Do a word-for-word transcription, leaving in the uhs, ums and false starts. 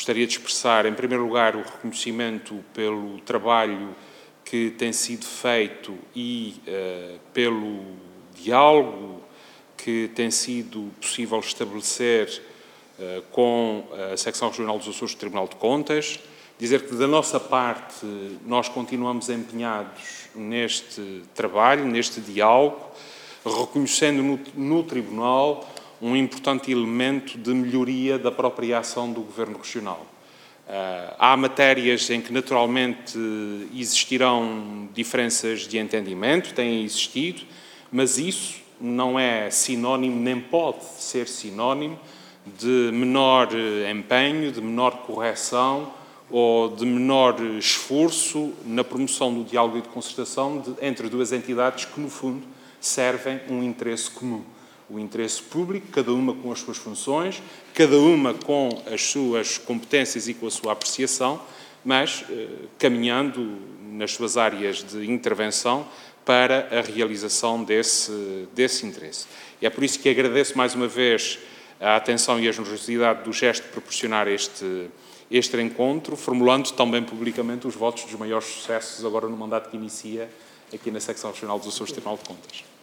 gostaria de expressar, em primeiro lugar, o reconhecimento pelo trabalho que tem sido feito e uh, pelo diálogo que tem sido possível estabelecer uh, com a Secção Regional dos Açores do Tribunal de Contas. Dizer que, da nossa parte, nós continuamos empenhados neste trabalho, neste diálogo, reconhecendo no, no Tribunal um importante elemento de melhoria da própria ação do Governo Regional. Uh, há matérias em que, naturalmente, existirão diferenças de entendimento, têm existido, mas isso não é sinónimo, nem pode ser sinónimo de menor empenho, de menor correção ou de menor esforço na promoção do diálogo e de concertação de, entre duas entidades que, no fundo, servem um interesse comum. O interesse público, cada uma com as suas funções, cada uma com as suas competências e com a sua apreciação, mas eh, caminhando nas suas áreas de intervenção para a realização desse, desse interesse. E é por isso que agradeço mais uma vez a atenção e a generosidade do gesto de proporcionar este este encontro, formulando também publicamente os votos dos maiores sucessos agora no mandato que inicia aqui na Secção Regional dos Açores do Tribunal de Contas.